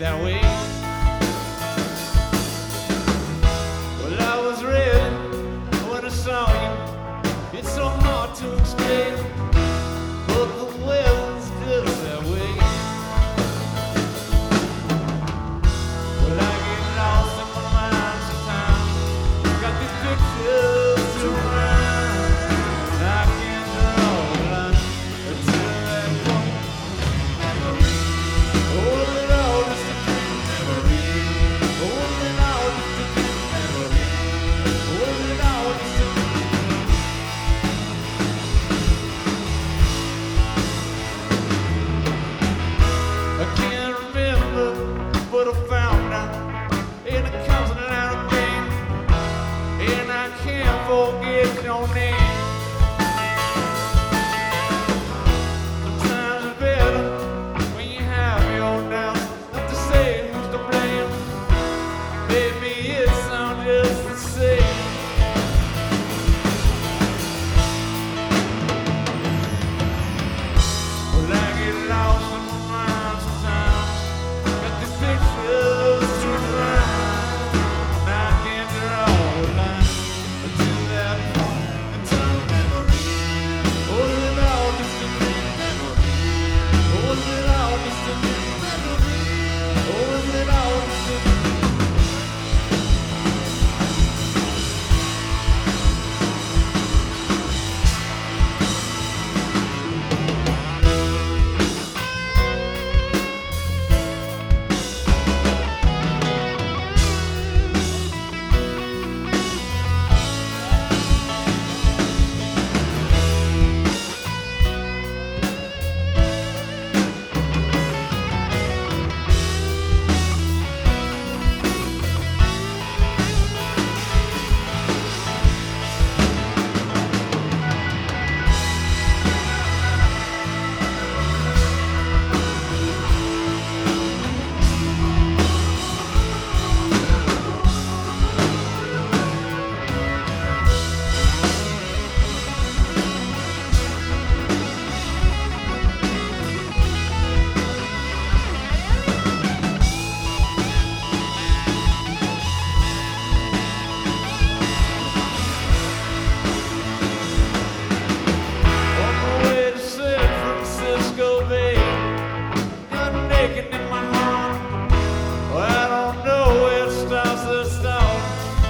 that way. Well, I was ready when I saw you. It's so hard to explain, but the weather's just that way. Well, I get lost in my mind sometimes. Got these pictures to rhyme. I can't draw a line until that point. Oh, it all just a dream memory. Oh, it all just a dream memory. Oh, it all just a dream. I can't remember, but I found out, and it comes in and out of pain, and I can't forget your name. Sometimes it's better when you have your doubts, not to say who's to blame. Maybe it sounds just the same. Well, I get lost in my mind sometimes. Got these pictures to rhyme, and I can't draw a line until that point. Until memory, oh, it all just a dream memory. Oh, it all just a dream memory. Oh, it all just a dream. On my way to San Francisco Bay, I'm naked in my heart. Well, I don't know where it stops or starts.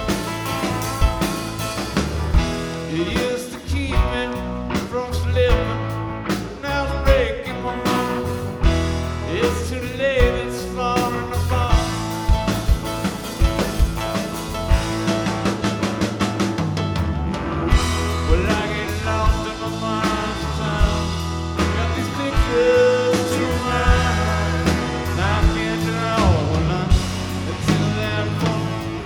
You used to keep me from slipping, now it's breaking my heart. It's too late, it's falling apart. Well, I get lost in my mind sometimes. Got these pictures to rhyme, and I can't draw a line until that point.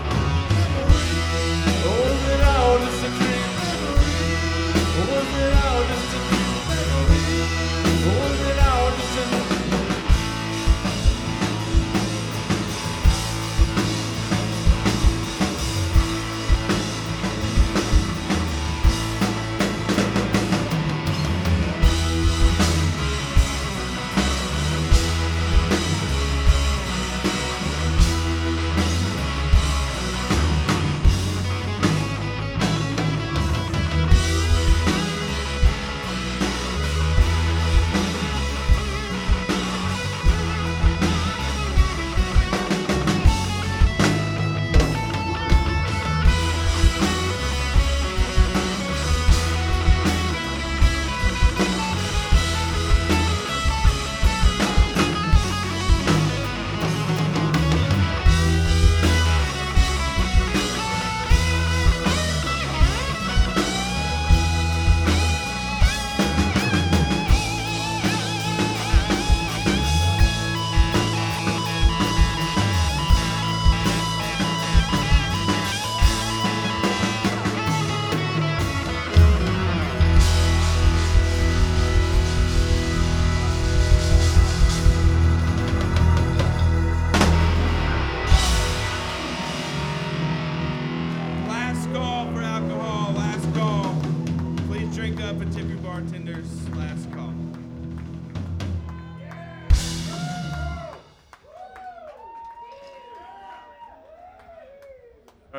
Oh, is it all just a dream memory? Oh, is it all just a dream memory? Oh, is it all just a dream?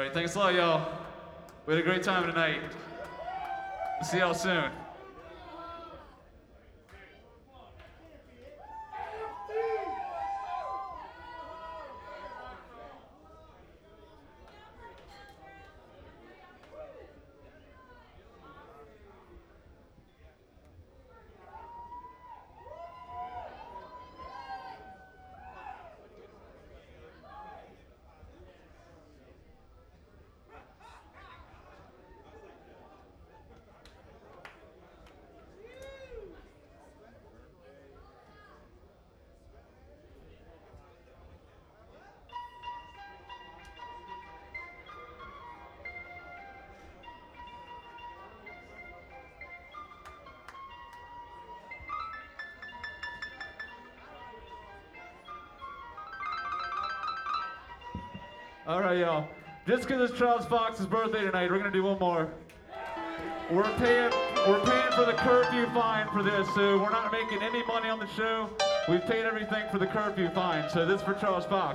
All right, thanks a lot, y'all. We had a great time tonight. See y'all soon. All right, y'all. Just because it's Charles Fox's birthday tonight, we're gonna do one more. We're paying for the curfew fine for this, so we're not making any money on the show. We've paid everything for the curfew fine, so this is for Charles Fox.